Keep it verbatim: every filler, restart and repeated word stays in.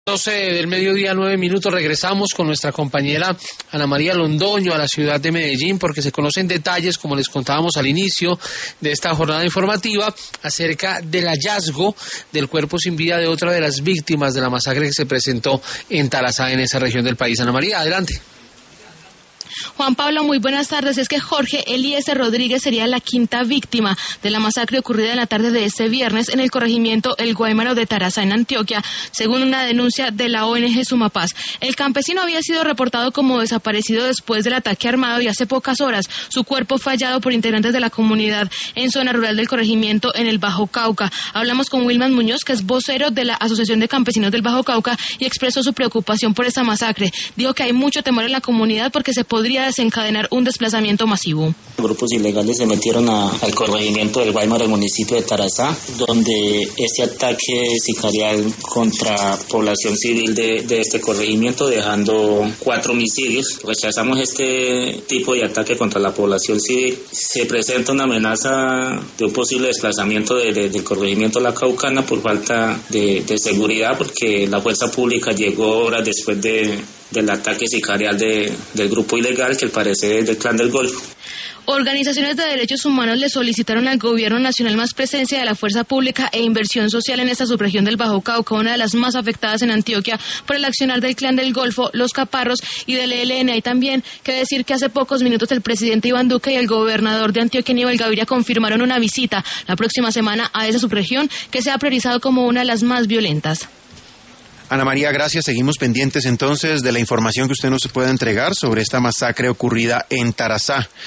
doce del mediodía, nueve minutos, regresamos con nuestra compañera Ana María Londoño a la ciudad de Medellín porque se conocen detalles, como les contábamos al inicio de esta jornada informativa, acerca del hallazgo del cuerpo sin vida de otra de las víctimas de la masacre que se presentó en Tarazá, en esa región del país. Ana María, adelante. Juan Pablo, muy buenas tardes. Es que Jorge Eliezer Rodríguez sería la quinta víctima de la masacre ocurrida en la tarde de este viernes en el corregimiento El Guaymaro de Tarazá, en Antioquia, según una denuncia de la O N G Sumapaz. El campesino había sido reportado como desaparecido después del ataque armado y hace pocas horas su cuerpo fue hallado por integrantes de la comunidad en zona rural del corregimiento en el Bajo Cauca. Hablamos con Wilman Muñoz, que es vocero de la Asociación de Campesinos del Bajo Cauca, y expresó su preocupación por esta masacre. Dijo que hay mucho temor en la comunidad porque se podría desencadenar un desplazamiento masivo. Grupos ilegales se metieron a, al corregimiento del Guaymaro, del municipio de Tarazá, donde este ataque sicarial contra población civil de, de este corregimiento, dejando cuatro homicidios. Rechazamos este tipo de ataque contra la población civil. Se presenta una amenaza de un posible desplazamiento de, de, del corregimiento La Caucana por falta de, de seguridad, porque la fuerza pública llegó horas después de del ataque sicarial de, del grupo ilegal, que al parecer es del Clan del Golfo. Organizaciones de derechos humanos le solicitaron al gobierno nacional más presencia de la fuerza pública e inversión social en esta subregión del Bajo Cauca, una de las más afectadas en Antioquia por el accionar del Clan del Golfo, los Caparros y del E L N. Hay también que decir que hace pocos minutos el presidente Iván Duque y el gobernador de Antioquia, Aníbal Gaviria, confirmaron una visita la próxima semana a esa subregión que se ha priorizado como una de las más violentas. Ana María, gracias. Seguimos pendientes entonces de la información que usted nos pueda entregar sobre esta masacre ocurrida en Tarazá.